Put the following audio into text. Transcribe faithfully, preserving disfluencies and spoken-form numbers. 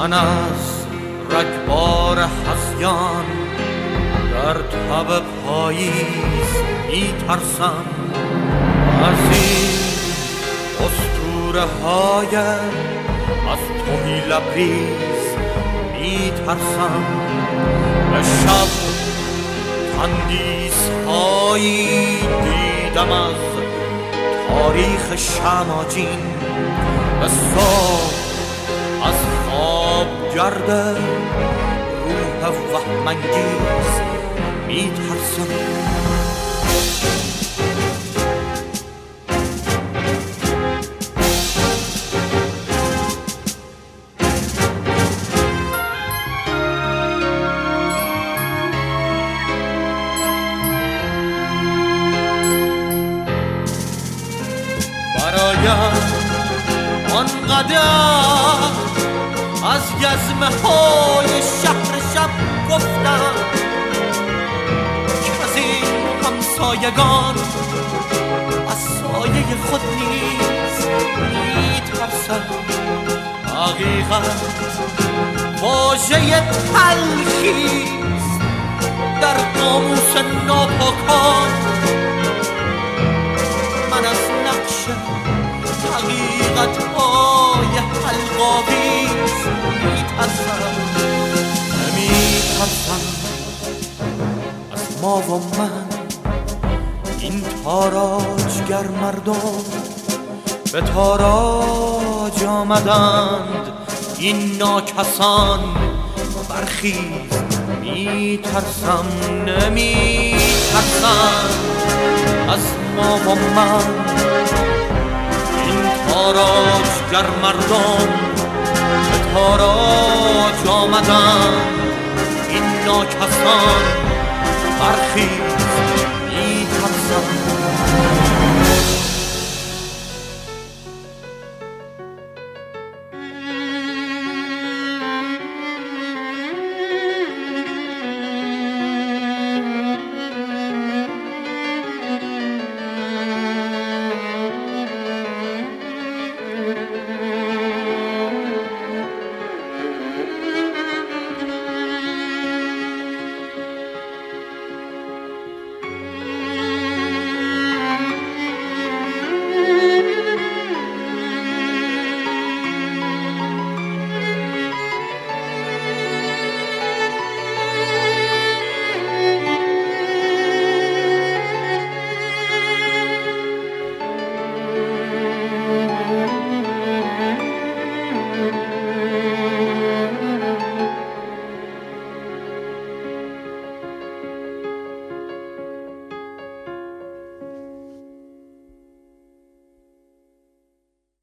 من از رگبار هذیان در تب پاییز می ترسم، از این اسطوره های از توهی لبریز می ترسم. به شب تندیس هایی دیدم از تاریخ شماجین، به صبح از خواب گرده روح وهم‌انگیز می ترسم. برایم آنقدر از گزمه های شهر شب گفتم که از این همسایگان از سایه خود نیز می ترسم. حقیقت واژه تلخیست در قاموس ناپاکان، من از نقش حقیقت های حلقاویز می ترسم. نمی ترسم از ما و من، این تاراجگر مردم به تاراج آمدند، این ناکسان برخیز. می ترسم نمی ترسم از ما و من، تاراجگر مردم به تاراج آمدند، این ناکسان برخیز.